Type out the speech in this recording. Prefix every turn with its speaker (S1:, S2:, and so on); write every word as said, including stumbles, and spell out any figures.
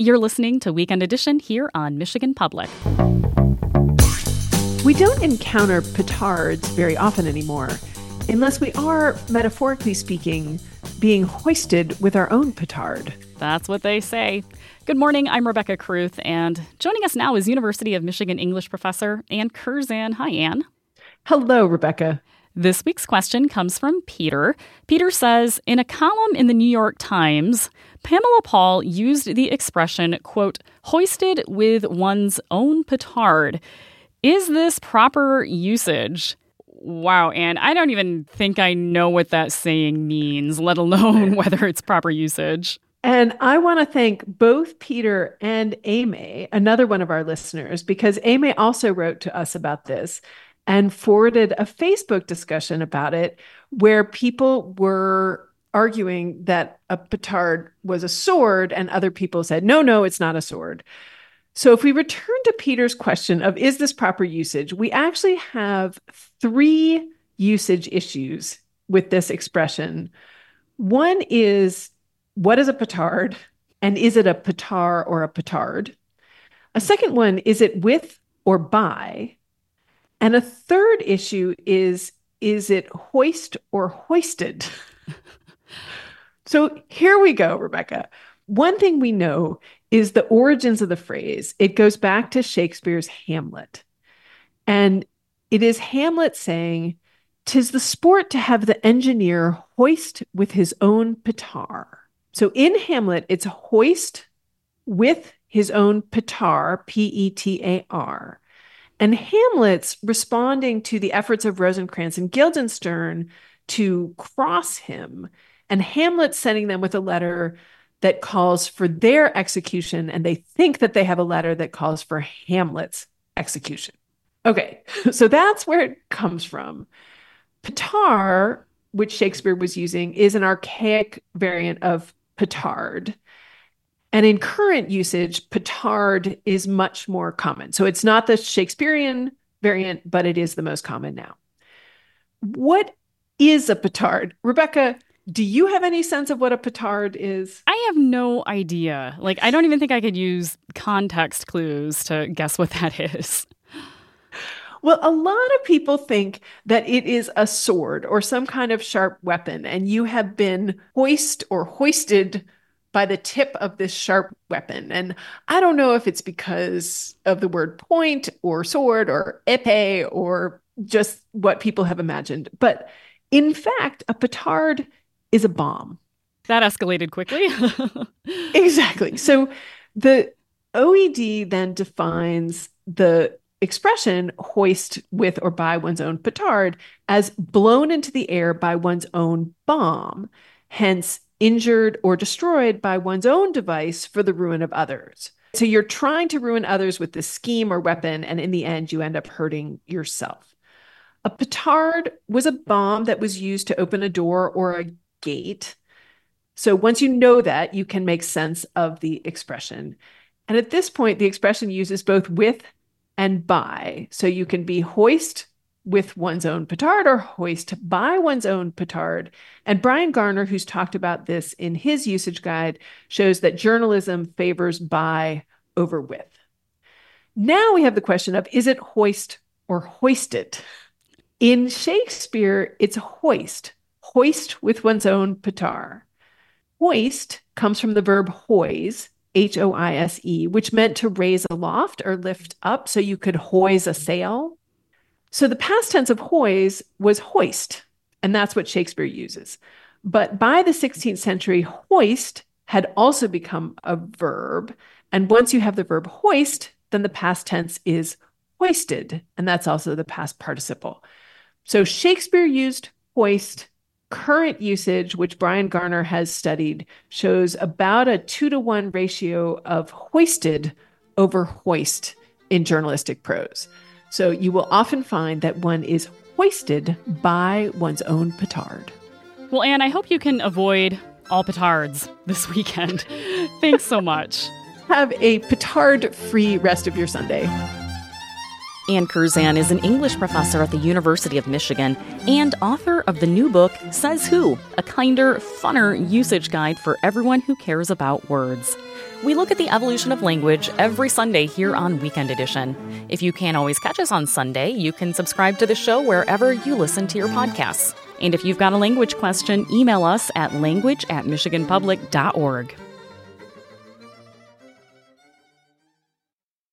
S1: You're listening to Weekend Edition here on Michigan Public.
S2: We don't encounter petards very often anymore, unless we are, metaphorically speaking, being hoisted with our own petard.
S1: That's what they say. Good morning, I'm Rebecca Kruth, and joining us now is University of Michigan English professor Ann Curzan. Hi, Ann.
S2: Hello, Rebecca.
S1: This week's question comes from Peter. Peter says, in a column in the New York Times, Pamela Paul used the expression, quote, hoisted with one's own petard. Is this proper usage? Wow, Anne, I don't even think I know what that saying means, let alone whether it's proper usage.
S2: And I want to thank both Peter and Amy, another one of our listeners, because Amy also wrote to us about this and forwarded a Facebook discussion about it where people were arguing that a petard was a sword and other people said, no, no, it's not a sword. So if we return to Peter's question of, is this proper usage? We actually have three usage issues with this expression. One is, what is a petard? And is it a petar or a petard? A second one, is it with or by? And a third issue is, is it hoist or hoisted? So here we go, Rebecca. One thing we know is the origins of the phrase. It goes back to Shakespeare's Hamlet. And it is Hamlet saying, "'Tis the sport to have the engineer hoist with his own petar." So in Hamlet, it's hoist with his own petar, P E T A R. And Hamlet's responding to the efforts of Rosencrantz and Guildenstern to cross him, and Hamlet sending them with a letter that calls for their execution, and they think that they have a letter that calls for Hamlet's execution. Okay, so that's where it comes from. Petar, which Shakespeare was using, is an archaic variant of petard. And in current usage, petard is much more common. So it's not the Shakespearean variant, but it is the most common now. What is a petard? Rebecca, do you have any sense of what a petard is?
S1: I have no idea. Like, I don't even think I could use context clues to guess what that is.
S2: Well, a lot of people think that it is a sword or some kind of sharp weapon, and you have been hoist or hoisted by the tip of this sharp weapon. And I don't know if it's because of the word point or sword or épée or just what people have imagined. But in fact, a petard is a bomb.
S1: That escalated quickly.
S2: Exactly. So the O E D then defines the expression hoist with or by one's own petard as blown into the air by one's own bomb, hence injured or destroyed by one's own device for the ruin of others. So you're trying to ruin others with this scheme or weapon, and in the end, you end up hurting yourself. A petard was a bomb that was used to open a door or a gate. So once you know that, you can make sense of the expression. And at this point, the expression uses both with and by. So you can be hoist with one's own petard or hoist by one's own petard. And Brian Garner, who's talked about this in his usage guide, shows that journalism favors by over with. Now we have the question of, is it hoist or hoisted? In Shakespeare, it's hoist, hoist with one's own petard. Hoist comes from the verb hoise, H O I S E, which meant to raise aloft or lift up, so you could hoise a sail. So the past tense of hoise was hoist, and that's what Shakespeare uses. But by the sixteenth century, hoist had also become a verb. And once you have the verb hoist, then the past tense is hoisted, and that's also the past participle. So Shakespeare used hoist. Current usage, which Brian Garner has studied, shows about a two to one ratio of hoisted over hoist in journalistic prose. So you will often find that one is hoisted by one's own petard.
S1: Well, Anne, I hope you can avoid all petards this weekend. Thanks so much.
S2: Have a petard-free rest of your Sunday.
S1: Ann Curzan is an English professor at the University of Michigan and author of the new book, Says Who? A kinder, funner usage guide for everyone who cares about words. We look at the evolution of language every Sunday here on Weekend Edition. If you can't always catch us on Sunday, you can subscribe to the show wherever you listen to your podcasts. And if you've got a language question, email us at language at michigan public dot org.